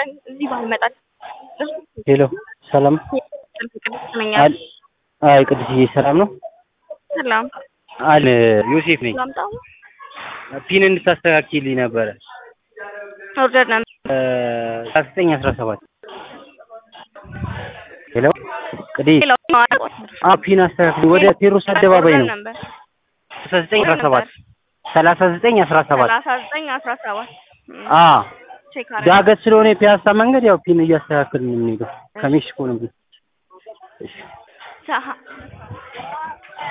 እዚህ ባልመጣል ሄሎ ሰላም አይ ቅድስዬ ሰላም ነው ሰላም አለ ዮሴፍ ነኝ ላምጣው ፒን እንድታስተካክልልኝ ነበረ ኦርደር ነበር 1917 ሄሎ ቅዲ ፒን አስተካክል ወደ ቴሮስ አደባባይ ነው 3917 ዳገት ስለሆነ ፒያሳ መንገድ ያው ፒን እያስተካከልን ነው የሚሄደው ከሜክሲኮ ነው እሺ